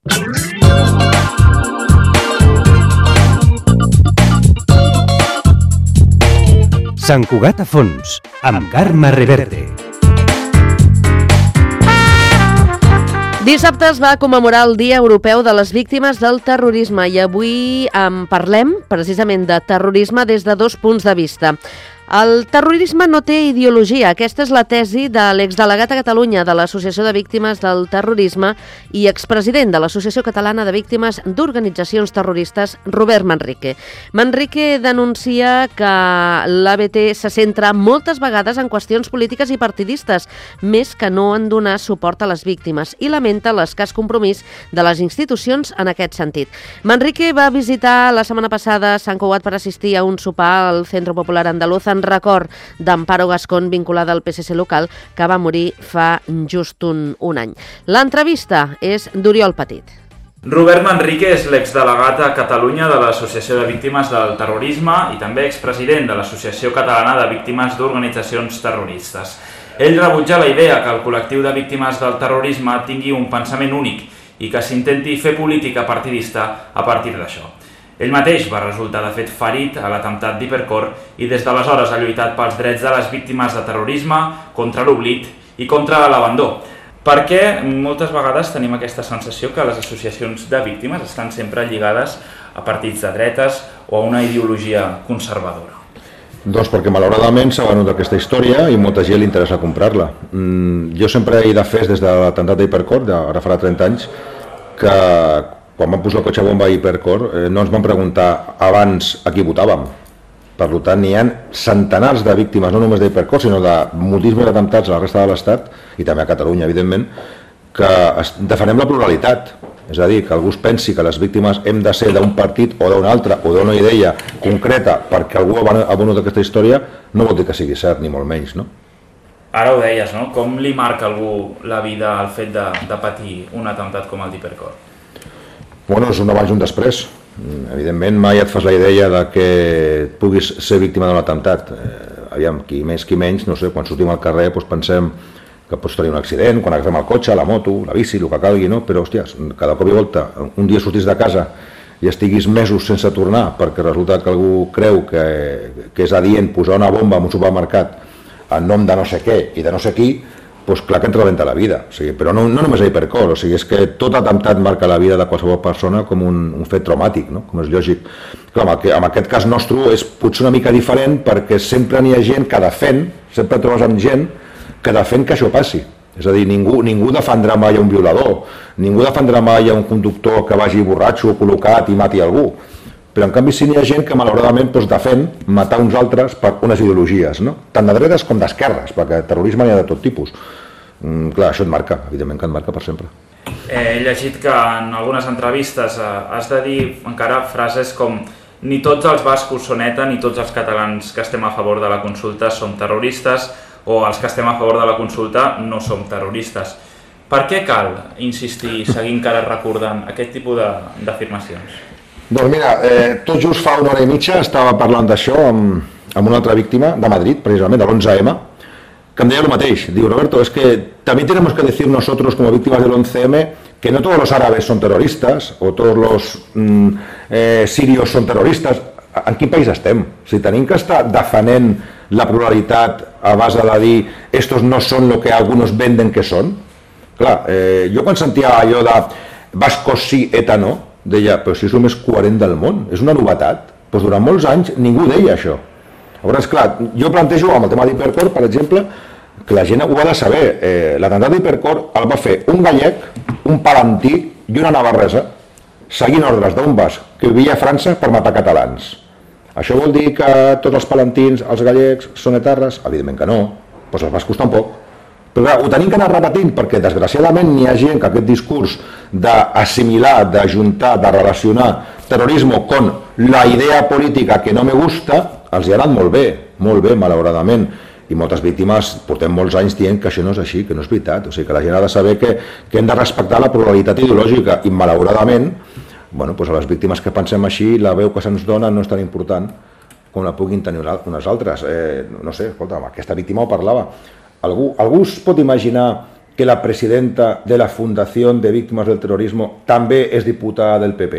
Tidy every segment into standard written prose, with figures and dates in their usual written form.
Sant Cugat a fons, amb Carme Reverte. Dissabte es va commemorar el Dia Europeu de les Víctimes del Terrorisme i avui en parlem precisament de terrorisme des de dos punts de vista. El terrorisme no té ideologia. Aquesta és la tesi de l'exdelegat a Catalunya de l'Associació de Víctimes del Terrorisme i expresident de l'Associació Catalana de Víctimes d'Organitzacions Terroristes, Robert Manrique. Manrique denuncia que l'ABT se centra moltes vegades en qüestions polítiques i partidistes, més que no en donar suport a les víctimes, i lamenta l'escàs compromís de les institucions en aquest sentit. Manrique va visitar la setmana passada Sant Cugat per assistir a un sopar al Centro Popular Andaluz en record d'Amparo Gascón, vinculada al PSC local, que va morir fa just un any. L'entrevista és d'Oriol Petit. Robert Manrique és l'exdelegat a Catalunya de l'Associació de Víctimes del Terrorisme i també expresident de l'Associació Catalana de Víctimes d'Organitzacions Terroristes. Ell rebutja la idea que el col·lectiu de víctimes del terrorisme tingui un pensament únic i que s'intenti fer política partidista a partir d'això. Ell mateix va resultar de fet ferit a l'atemptat d'Hipercor i des d'aleshores ha lluitat pels drets de les víctimes de terrorisme, contra l'oblit i contra l'abandó. Perquè moltes vegades tenim aquesta sensació que les associacions de víctimes estan sempre lligades a partits de dretes o a una ideologia conservadora. Doncs perquè malauradament s'ha venut aquesta història i molta gent li interessa comprar-la. Jo sempre he defès des de l'atemptat d'Hipercor, ara farà 30 anys, que quan vam posar el cotxe bomba a Hipercor no ens van preguntar abans a qui votàvem. Per tant, n'hi ha centenars de víctimes, no només d'Hipercor, sinó de moltíssims atemptats a la resta de l'Estat, i també a Catalunya, evidentment, que defensem la pluralitat. És a dir, que algú es pensi que les víctimes hem de ser d'un partit o d'un altre, o d'una idea concreta perquè algú ha venut aquesta història, no vol dir que sigui cert, ni molt menys, no? Ara ho deies, no? Com li marca a algú la vida el fet de patir un atemptat com el d'Hipercor? Bueno, és un abans i un després. Evidentment, mai et fas la idea de que puguis ser víctima d'un atemptat. Aviam, qui més, qui menys, no sé, quan sortim al carrer doncs pensem que pots tenir un accident, quan agafem el cotxe, la moto, la bici, el que calgui, no? Però, hòstia, cada cop i volta, un dia sortis de casa i estiguis mesos sense tornar perquè resulta que algú creu que és adient posar una bomba en un supermercat en nom de no sé què i de no sé qui, doncs clar que ens rebenta la vida. O sigui, però no només a Hipercor, o sigui, és que tot atemptat marca la vida de qualsevol persona com un fet traumàtic, no? Com és lògic. Clar, en aquest cas nostre és potser una mica diferent perquè sempre n'hi ha gent que defèn, sempre trobes amb gent que defèn que això passi. És a dir, ningú defendrà mai un violador, ningú defendrà mai un conductor que vagi borratxo o col·locat i mati algú. Però en canvi sí n'hi ha gent que malauradament defèn matar uns altres per unes ideologies, no? Tant de dretes com d'esquerres, perquè terrorisme n'hi ha de tot tipus. Clar, això et marca, evidentment que et marca per sempre. He llegit que en algunes entrevistes has de dir encara frases com ni tots els bascos són ETA ni tots els catalans que estem a favor de la consulta som terroristes o els que estem a favor de la consulta no som terroristes. Per què cal insistir i seguir encara recordant aquest tipus d'afirmacions? Doncs mira, tot just fa una hora i mitja estava parlant d'això amb una altra víctima de Madrid, precisament, de l'11M, que em deia el mateix. Diu, Roberto, es que también tenemos que decir nosotros como víctimas del 11M que no todos los árabes son terroristas o todos los sirios son terroristas. En quin país estem? Si tenim que estar defenent la pluralitat a base de dir estos no son lo que algunos venden que son. Clar, jo quan sentia allò de bascos sí, ETA no, deia, però si és el més coherent del món, és una novetat. Doncs durant molts anys ningú deia això. Llavors, clar, jo plantejo amb el tema d'Hipercor, per exemple, que la gent ho ha de saber. L'atemptat d'Hipercor el va fer un gallec, un palantí i una navarresa, seguint ordres d'un basc que vivia a França per matar catalans. Això vol dir que tots els palantins, els gallecs, són etarres? Evidentment que no, doncs els bascos tampoc. Però clar, ho tenim que anar repetint perquè desgraciadament n'hi ha gent que aquest discurs d'assimilar, d'ajuntar, de relacionar terrorisme con la idea política que no me gusta els hi ha anat molt bé, malauradament. I moltes víctimes portem molts anys dient que això no és així, que no és veritat. O sigui, que la gent ha de saber que hem de respectar la pluralitat ideològica i malauradament, bueno, doncs a les víctimes que pensem així, la veu que se'ns dona no és tan important com la puguin tenir unes altres. No sé, escolta, aquesta víctima ho parlava. Algú es pot imaginar que la presidenta de la Fundació de Víctimes del Terrorismo també és diputada del PP?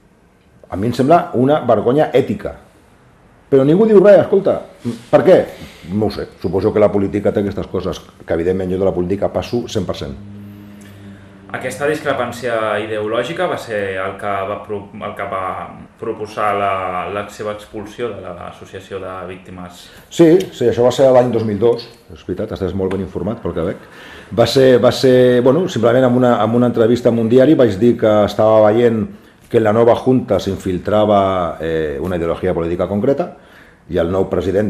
A mi em sembla una vergonya ètica. Però ningú diu res, escolta. Per què? No ho sé. Suposo que la política té aquestes coses, que evidentment jo de la política passo 100%. Aquesta discrepància ideològica va ser el que va proposar la seva expulsió de l'Associació de Víctimes. Sí, això va ser l'any 2002, és veritat, estàs molt ben informat pel que veig. Va ser, bueno, simplement en una entrevista en un diari vaig dir que estava veient que en la nova Junta s'infiltrava una ideologia política concreta i el nou president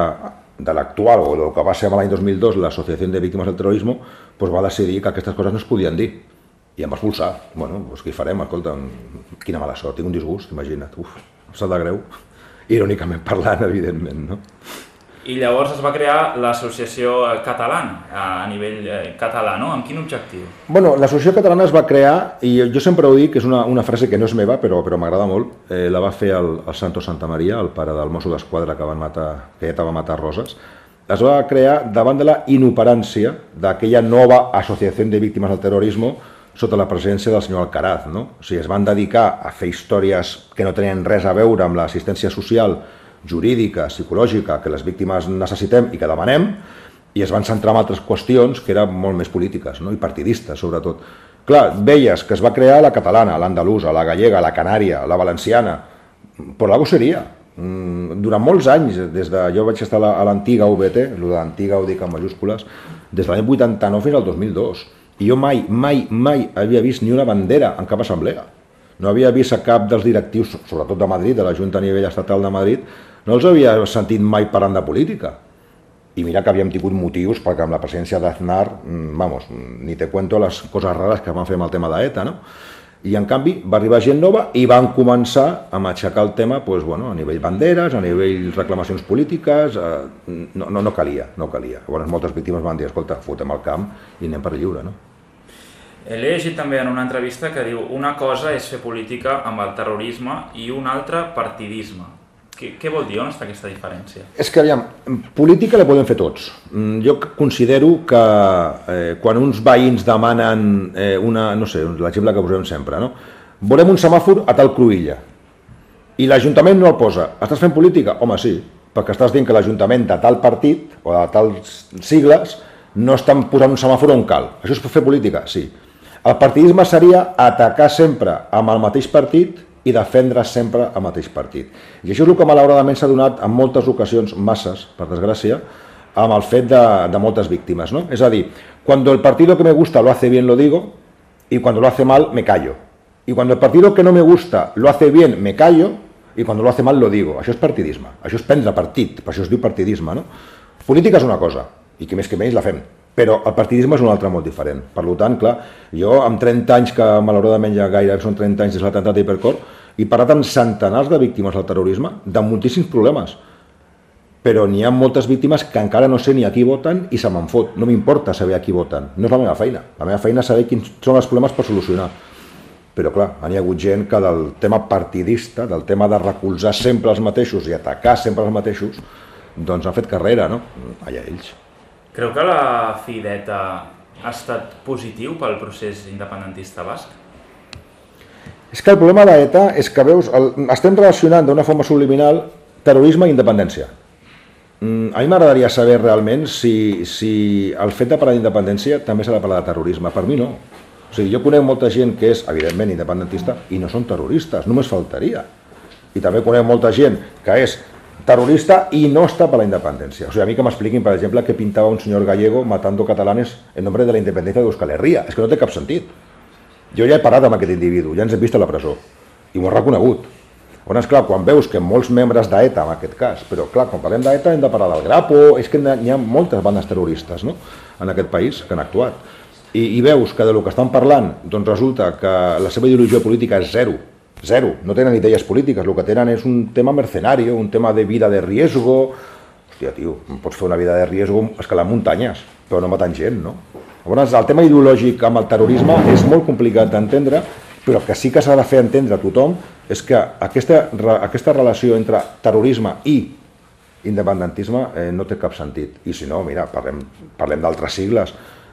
de l'actual, o del que va ser l'any 2002, l'Associació de Víctimes del Terrorismo, va decidir que aquestes coses no es podien dir. I em va expulsar. Bueno, doncs què hi farem? Escolta, quina mala sort, tinc un disgust, imagina't. Em sap de greu. Irònicament parlant, evidentment, no? I llavors es va crear l'Associació Catalana, a nivell català, no? Amb quin objectiu? Bueno, l'Associació Catalana es va crear, i jo sempre ho dic, és una frase que no és meva, però m'agrada molt, la va fer el Santo Santamaria, el pare del mosso d'esquadra que ja va matar Roses. Es va crear davant de la inoperància d'aquella nova Associació de Víctimes del Terrorismo sota la presència del senyor Alcaraz, no? O sigui, es van dedicar a fer històries que no tenien res a veure amb l'assistència social, jurídica, psicològica, que les víctimes necessitem i que demanem, i es van centrar en altres qüestions que eren molt més polítiques, no? I partidistes, sobretot. Clar, veies que es va crear la catalana, l'andalusa, la gallega, la canària, la valenciana, però algo seria. Durant molts anys, jo vaig estar a l'antiga UBT, el de l'antiga ho dic en majúscules, des de l'any 89 fins al 2002, i jo mai havia vist ni una bandera en cap assemblea. No havia vist a cap dels directius, sobretot de Madrid, de la Junta a nivell estatal de Madrid, no els havia sentit mai parlant de política. I mira que havíem tingut motius, perquè amb la presència d'Aznar, vamos, ni te cuento les coses rares que van fer amb el tema d'ETA, no? I en canvi va arribar gent nova i van començar a matxacar el tema a nivell banderes, a nivell reclamacions polítiques, no calia. Llavors moltes víctimes van dir, escolta, fotem el camp i anem per lliure, no? He llegit també en una entrevista que diu una cosa és fer política amb el terrorisme i una altra partidisme. Què vol dir? On està aquesta diferència? És que, aviam, política la podem fer tots. Jo considero que quan uns veïns demanen no sé, l'exemple que posem sempre, no? Volem un semàfor a tal Cruïlla i l'Ajuntament no el posa. Estàs fent política? Home, sí, perquè estàs dient que l'Ajuntament de tal partit o de tals sigles no estan posant un semàfor on cal. Això és fer política? Sí. El partidisme seria atacar sempre amb el mateix partit i defendre sempre el mateix partit. I això és el que malauradament s'ha donat en moltes ocasions, masses, per desgràcia, amb el fet de moltes víctimes, ¿no? És a dir, cuando el partido que me gusta lo hace bien lo digo y cuando lo hace mal me callo. Y cuando el partido que no me gusta lo hace bien me callo y cuando lo hace mal lo digo. Això és partidisme, això és prendre partit, per això es diu partidisme, no? Política és una cosa, i que més la fem, però el partidisme és una altra molt diferent. Per tant, clar, jo amb 30 anys, que malauradament ja gairebé són 30 anys des de l'atemptat d'Hipercor, he parlat amb centenars de víctimes del terrorisme, de moltíssims problemes, però n'hi ha moltes víctimes que encara no sé ni a qui voten i se me'n fot. No m'importa saber a qui voten, no és la meva feina. La meva feina és saber quins són els problemes per solucionar. Però clar, hi ha hagut gent que del tema partidista, del tema de recolzar sempre els mateixos i atacar sempre els mateixos, doncs han fet carrera, no? Allà ells. Creu que la fi d'ETA ha estat positiu pel procés independentista basc? És que el problema d'ETA és que, veus, estem relacionant d'una forma subliminal terrorisme i independència. A mi m'agradaria saber realment si el fet de parlar d'independència també s'ha de parlar de terrorisme. Per mi no. O sigui, jo conec molta gent que és, evidentment, independentista i no són terroristes, només faltaria. I també conec molta gent que és terrorista i no està per la independència. O sigui, a mi que m'expliquin, per exemple, que pintava un senyor gallego matando catalanes en nombre de la independencia de Euskal Herria. És que no té cap sentit. Jo ja he parlat amb aquest individu, ja ens hem vist a la presó i m'ho he reconegut. Llavors, clar, quan veus que molts membres d'ETA, en aquest cas, però clar, quan parlem d'ETA hem de parlar del Grapo, és que n'hi ha moltes bandes terroristes, no?, en aquest país que han actuat. I veus que del que estan parlant, doncs resulta que la seva ideologia política és zero, no tenen idees polítiques, el que tenen és un tema mercenari, un tema de vida de riesgo. Hòstia, tio, pots fer una vida de riesgo escalant muntanyes, però no matant gent, no? Llavors, el tema ideològic amb el terrorisme és molt complicat d'entendre, però que sí que s'ha de fer entendre a tothom és que aquesta relació entre terrorisme i independentisme no té cap sentit. I si no, mira, parlem d'altres sigles.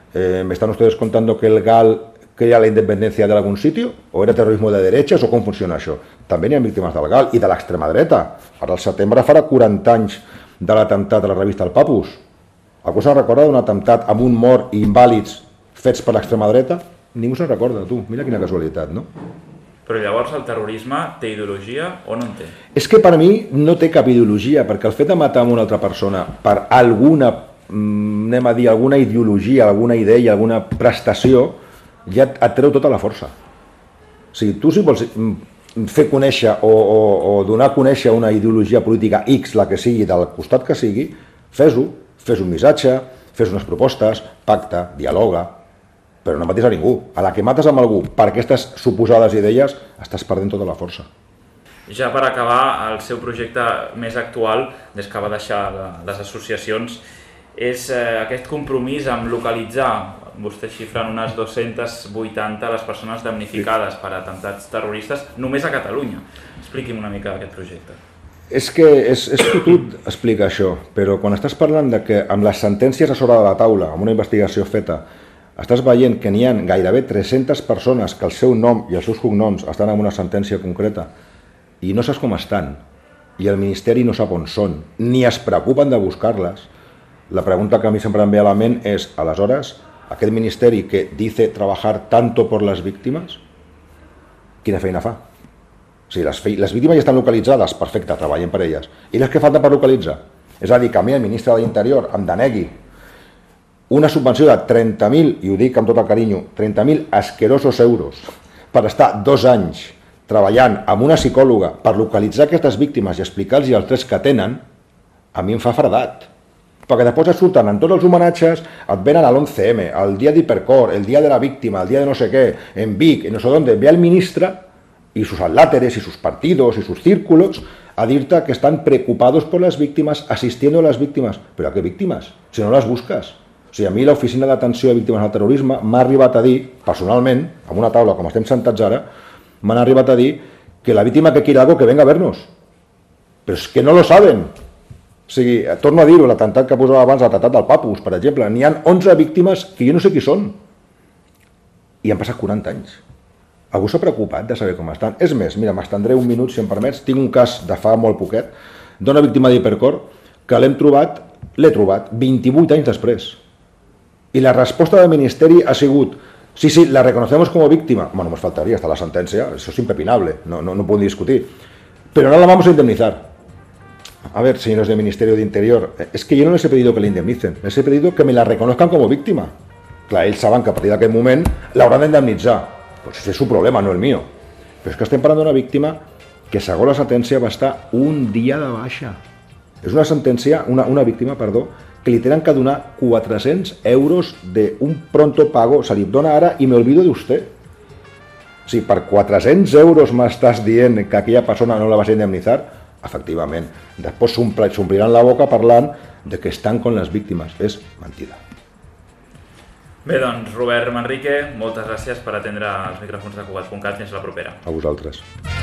¿Me están ustedes contando que el GAL crea la independencia de algun sitio? ¿O era terrorisme de dretes? O com funciona això? També n'hi ha víctimes del GAL i de l'extrema dreta. Ara al setembre farà 40 anys de l'atemptat a la revista El Papus. Algú se'n recorda d'un atemptat amb un mort i invàlids fets per l'extrema dreta? Ningú se'n recorda, tu. Mira quina casualitat, no? Però llavors el terrorisme té ideologia o no en té? És que per mi no té cap ideologia, perquè el fet de matar una altra persona per alguna, anem a dir, alguna ideologia, alguna idea, alguna prestació, ja et treu tota la força. O sigui, tu si vols fer conèixer o donar a conèixer una ideologia política X, la que sigui, del costat que sigui, fes-ho, fes un missatge, fes unes propostes, pacta, dialoga, però no matis a ningú. A la que mates amb algú per aquestes suposades idees, estàs perdent tota la força. Ja per acabar, el seu projecte més actual, des que va deixar les associacions, és aquest compromís amb localitzar, vostè xifra en unes 280 les persones damnificades per atemptats terroristes només a Catalunya. Expliqui'm una mica aquest projecte. És que és fotut explicar això, però quan estàs parlant de que amb les sentències a sobre de la taula, amb una investigació feta, estàs veient que n'hi ha gairebé 300 persones que el seu nom i els seus cognoms estan en una sentència concreta i no saps com estan, i el Ministeri no sap on són, ni es preocupen de buscar-les, la pregunta que a mi sempre em ve a la ment és, aleshores, aquest Ministeri que dice trabajar tanto por las víctimas, quina feina fa? O sigui, les víctimes ja estan localitzades, perfecte, treballem per elles. I les que falten per localitzar? És a dir, que a mi el ministre de l'Interior em denegui una subvenció de 30.000, i ho dic amb tot el carinyo, 30.000 asquerosos euros per estar 2 anys treballant amb una psicòloga per localitzar aquestes víctimes i explicar-los els drets que tenen, a mi em fa fredat. Perquè després et surten en tots els homenatges, et venen a l'11M, el dia d'Hipercor, el dia de la víctima, el dia de no sé què, en Vic, en no sé dónde, ve el ministre y sus atláteres y sus partidos y sus círculos a dir-te que están preocupados por las víctimas, asistiendo a las víctimas. ¿Pero a qué víctimas? Si no las buscas. O sigui, a mi l'Oficina d'Atenció a Víctimes del Terrorisme m'ha arribat a dir, personalment, amb una taula com estem sentats ara, m'han arribat a dir que la víctima que quiere algo que venga a vernos. Però és que no lo saben. O sigui, torno a dir-ho, l'atemptat que posava abans, l'atemptat del Papus, per exemple, n'hi ha 11 víctimes que jo no sé qui són. I han passat 40 anys. Algú s'ha preocupat de saber com estan? És més, mira, m'estendré un minut, si em permets, tinc un cas de fa molt poquet, d'una víctima d'Hipercor, que l'he trobat 28 anys després. I la resposta del Ministeri ha sigut, sí, la reconocemos como víctima. Bueno, nos faltaría, está la sentencia, eso es impepinable, no puedo discutir. Pero no la vamos a indemnizar. A ver, señores del Ministerio de Interior, es que yo no les he pedido que la indemnicen, les he pedido que me la reconozcan como víctima. Clar, ells saben que a partir d'aquest moment l'hauran d'indemnitzar. Pues ese és su problema, no el mío. Però és que estem parlant d'una víctima que segons la sentència va estar un dia de baixa. És una sentència, una víctima, perdó, que li tenen que donar 400 euros d'un pronto pago, se li dona ara i me olvido de usted. O sigui, per 400 euros m'estàs dient que aquella persona no la vas a indemnitzar? Efectivament. Després s'ompliran la boca parlant de que estan con les víctimes. És mentida. Bé, doncs, Robert Manrique, moltes gràcies per atendre els micròfons de Cugat.cat. Fins la propera. A vosaltres.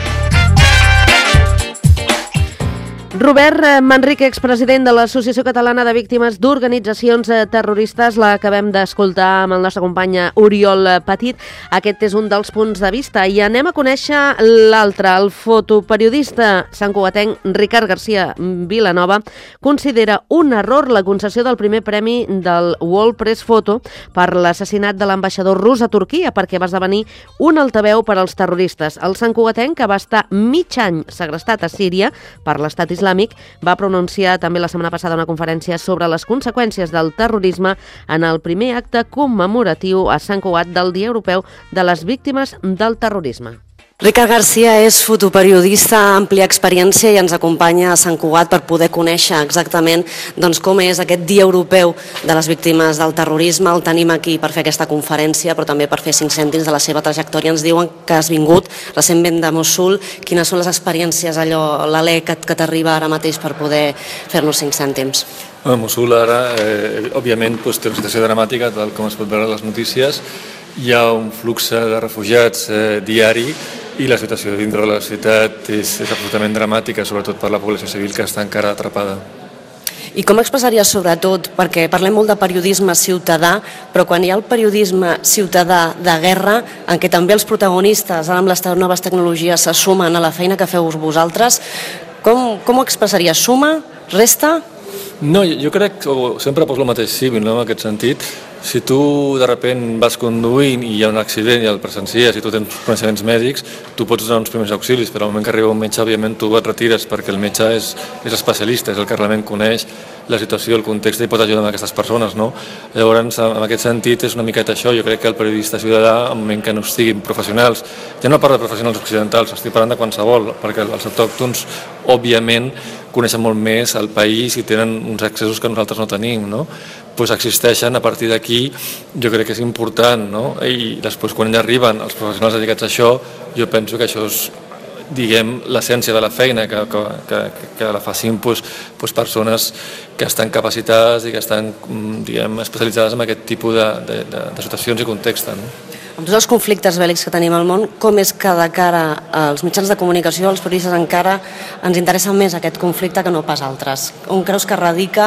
Robert Manrique, expresident de l'Associació Catalana de Víctimes d'Organitzacions Terroristes, l'acabem d'escoltar amb el nostre company Oriol Petit. Aquest és un dels punts de vista i anem a conèixer l'altre. El fotoperiodista santcugatenc Ricard García Vilanova considera un error la concessió del primer premi del World Press Photo per l'assassinat de l'ambaixador rus a Turquia, perquè va esdevenir un altaveu per als terroristes. El santcugatenc, que va estar mig any segrestat a Síria per l'estat islàmic, va pronunciar també la setmana passada una conferència sobre les conseqüències del terrorisme en el primer acte commemoratiu a Sant Cugat del Dia Europeu de les Víctimes del Terrorisme. Ricard García és fotoperiodista, àmplia experiència i ens acompanya a Sant Cugat per poder conèixer exactament com és aquest Dia Europeu de les Víctimes del Terrorisme. El tenim aquí per fer aquesta conferència, però també per fer 5 cèntims de la seva trajectòria. Ens diuen que has vingut recentment de Mossul. Quines són les experiències, l'alè que t'arriba ara mateix per poder fer-nos 5 cèntims? A Mossul ara, òbviament, té una situació dramàtica, tal com es pot veure a les notícies. Hi ha un flux de refugiats diari i la situació dintre de la ciutat és absolutament dramàtica, sobretot per la població civil que està encara atrapada. I com expressaries sobretot, perquè parlem molt de periodisme ciutadà, però quan hi ha el periodisme ciutadà de guerra, en què també els protagonistes, ara amb les noves tecnologies, se sumen a la feina que feu vosaltres, com ho expressaries? Suma? Resta? No, jo crec que sempre poso el mateix símil, no? En aquest sentit. Si tu de sobte vas conduint i hi ha un accident i el presencies i tu tens coneixements mèdics, tu pots donar uns primers auxilis, però al moment que arriba un metge, òbviament, tu et retires perquè el metge és especialista, és el que realment coneix la situació, el context i pot ajudar a aquestes persones, no? Llavors, en aquest sentit, és una miqueta això. Jo crec que el periodista ciutadà, en el moment que no estiguin professionals, ja no parlo de professionals occidentals, estic parlant de qualsevol, perquè els autòctons, òbviament, coneixen molt més el país i tenen uns accessos que nosaltres no tenim, no? Pues existeixen. A partir d'aquí jo crec que és important, no? I després quan ja arriben els professionals dedicats a això, jo penso que això és, diguem, l'essència de la feina, que la facin persones que estan capacitades i que estan, diguem, especialitzades en aquest tipus de situacions i context, no? Amb tots els conflictes bèl·lics que tenim al món, com és que de cara als mitjans de comunicació, als periodistes encara ens interessa més aquest conflicte que no pas altres? On creus que radica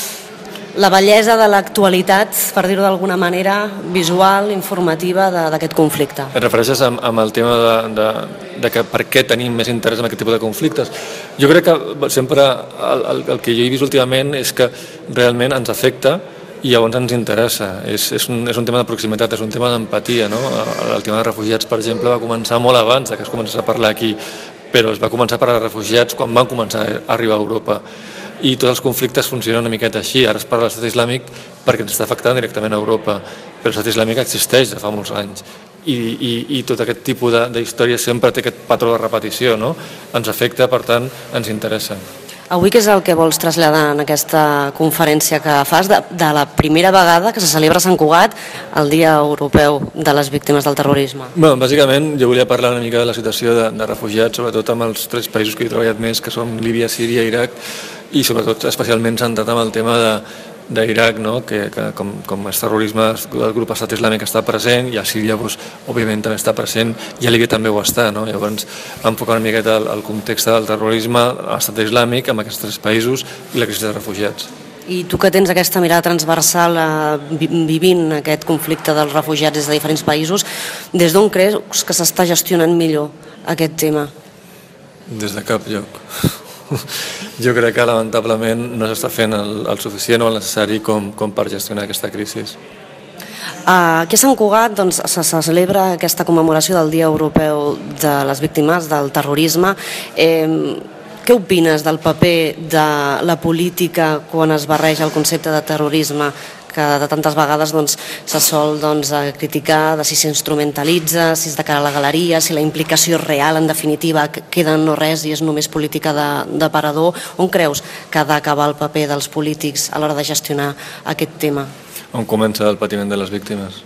la bellesa de l'actualitat, per dir-ho d'alguna manera, visual, informativa d'aquest conflicte? Et refereixes amb el tema de que per què tenim més interès en aquest tipus de conflictes? Jo crec que sempre el que jo he vist últimament és que realment ens afecta i llavors ens interessa. És un tema de proximitat, és un tema d'empatia, no? El tema de refugiats, per exemple, va començar molt abans que es comencés a parlar aquí, però es va començar per als refugiats quan van començar a arribar a Europa. I tots els conflictes funcionen una miqueta així. Ara es parla de l'estat islàmic perquè ens està afectant directament a Europa, però l'estat islàmic existeix de fa molts anys i tot aquest tipus d'història sempre té aquest patró de repetició, no? Ens afecta, per tant, ens interessa. Avui què és el que vols traslladar en aquesta conferència que fas de la primera vegada que se celebra a Sant Cugat el Dia Europeu de les Víctimes del Terrorisme? Bé, bàsicament jo volia parlar una mica de la situació de refugiats, sobretot amb els 3 països que he treballat més, que són Líbia, Síria i Iraq, i sobretot especialment centrat amb el tema d'Iraq, no? Que com és terrorisme, el grup Estat Islàmic està present, i a Síria, òbviament, també està present, i a Líbia també ho està, no? Llavors, enfocar una miqueta el context del terrorisme, l'Estat Islàmic, amb aquests 3 països i la crisi de refugiats. I tu que tens aquesta mirada transversal vivint aquest conflicte dels refugiats des de diferents països, des d'on creus que s'està gestionant millor aquest tema? Des de cap lloc. Jo crec que lamentablement no s'està fent el suficient o el necessari com per gestionar aquesta crisi. Aquí a Sant Cugat se celebra aquesta commemoració del Dia Europeu de les Víctimes del Terrorisme. Què opines del paper de la política quan es barreja el concepte de terrorisme, que de tantes vegades se sol criticar de si s'instrumentalitza, si és de cara a la galeria, si la implicació real, en definitiva, queda en no res i és només política d'aparador? On creus que ha d'acabar el paper dels polítics a l'hora de gestionar aquest tema? On comença el patiment de les víctimes?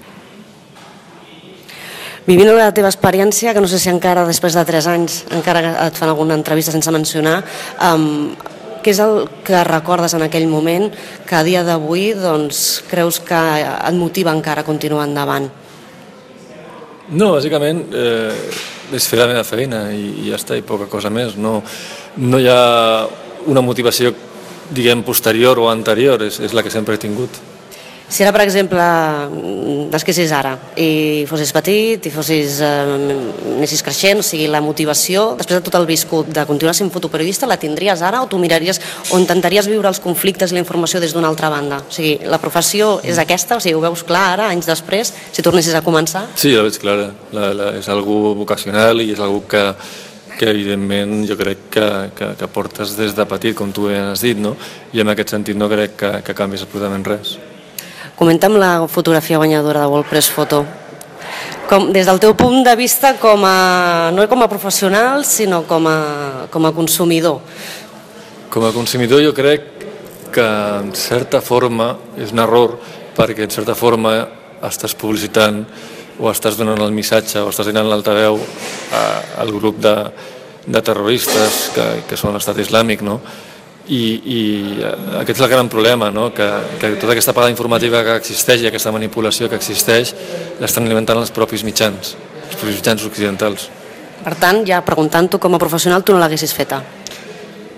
Vivint la teva experiència, que no sé si encara després de 3 anys encara et fan alguna entrevista sense mencionar, què és el que recordes en aquell moment que a dia d'avui creus que et motiva encara a continuar endavant? No, bàsicament és fer la meva feina i ja està, i poca cosa més. No hi ha una motivació, diguem, posterior o anterior, és la que sempre he tingut. Si ara, per exemple, nasquessis ara i fossis petit i anessis creixent, o sigui, la motivació, després de tot el viscut, de continuar sent fotoperiodista, la tindries ara o tu miraries o intentaries viure els conflictes i la informació des d'una altra banda? O sigui, la professió és aquesta? O sigui, ho veus clar ara, anys després, si tornessis a començar? Sí, la veig clara. És algo vocacional i és algo que evidentment jo crec que portes des de petit, com tu has dit, no? I en aquest sentit no crec que canvis absolutament res. Comenta'm la fotografia guanyadora de World Press Photo. Des del teu punt de vista, no com a professional, sinó com a consumidor. Com a consumidor jo crec que en certa forma és un error, perquè en certa forma estàs publicitant o estàs donant el missatge o estàs donant l'altaveu al grup de terroristes que són l'Estat Islàmic, no? I aquest és el gran problema, no? Que tota aquesta part informativa que existeix i aquesta manipulació que existeix l'estan alimentant els propis mitjans occidentals. Per tant, ja preguntant-t'ho com a professional, tu no l'haguessis feta?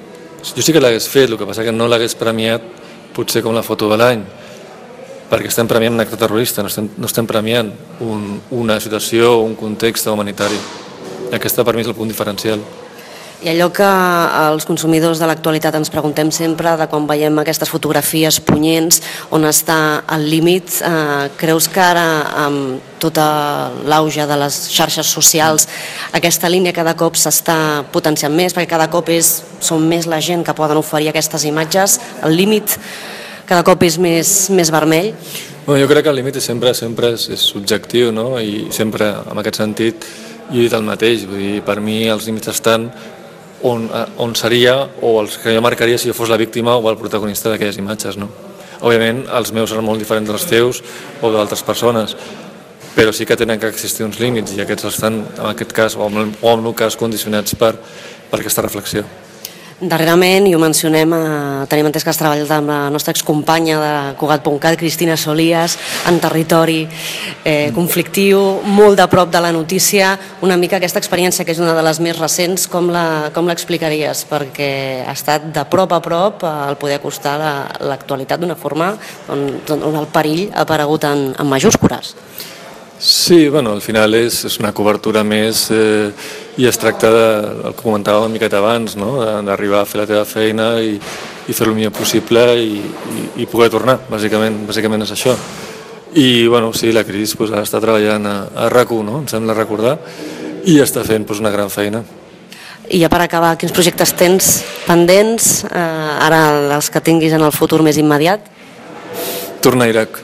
Jo sí que l'hagués fet, el que passa que no l'hagués premiat potser com la foto de l'any, perquè estem premiant un acte terrorista, no estem premiant una situació o un context humanitari. Aquest per mi és el punt diferencial. I allò que els consumidors de l'actualitat ens preguntem sempre, de quan veiem aquestes fotografies punyents, on està el límit, creus que ara, amb tot l'auge de les xarxes socials, aquesta línia cada cop s'està potenciant més, perquè cada cop són més la gent que poden oferir aquestes imatges, el límit cada cop és més vermell? Jo crec que el límit sempre és subjectiu, no? I sempre, en aquest sentit, jo he dit el mateix. Vull dir, per mi els límits estan on seria o els que jo marcaria si jo fos la víctima o el protagonista d'aquelles imatges, no? Òbviament, els meus seran molt diferents dels teus o d'altres persones, però sí que tenen que existir uns límits i aquests estan, en aquest cas, o en el meu cas, condicionats per aquesta reflexió. Darrerament, i ho mencionem, tenim entès que has treballat amb la nostra excompanya de Cugat.cat, Cristina Solías, en territori conflictiu, molt de prop de la notícia. Una mica aquesta experiència, que és una de les més recents, com l'explicaries? Perquè ha estat de prop a prop el poder acostar l'actualitat d'una forma on el perill ha aparegut en majúscules. Sí, al final és una cobertura més i es tracta del que comentava una miqueta abans, no? D'arribar a fer la teva feina i fer el millor possible i poder tornar, bàsicament és això. I sí, la Cris ara està treballant a RAC1, no? Em sembla recordar, i està fent una gran feina. I ja per acabar, quins projectes tens pendents, ara els que tinguis en el futur més immediat? Tornar a Iraq.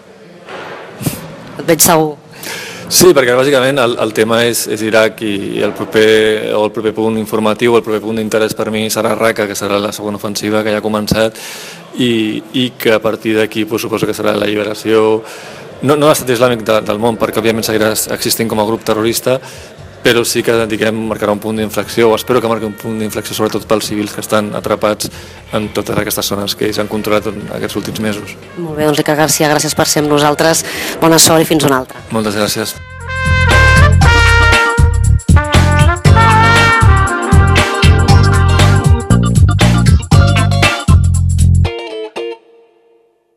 Et veig segur. Sí, perquè bàsicament el tema és Iraq i el proper punt informatiu, el proper punt d'interès per mi serà Raqqa, que serà la segona ofensiva que ja ha començat i que a partir d'aquí suposo que serà l'alliberació, no de l'estat islàmic del món, perquè òbviament seguirà existint com a grup terrorista, però sí que marcarà un punt d'inflexió, o espero que marqui un punt d'inflexió sobretot pels civils que estan atrapats en totes aquestes zones que ells han controlat aquests últims mesos. Molt bé, doncs Ricard Garcia, gràcies per ser amb nosaltres, bona sort i fins una altra. Moltes gràcies.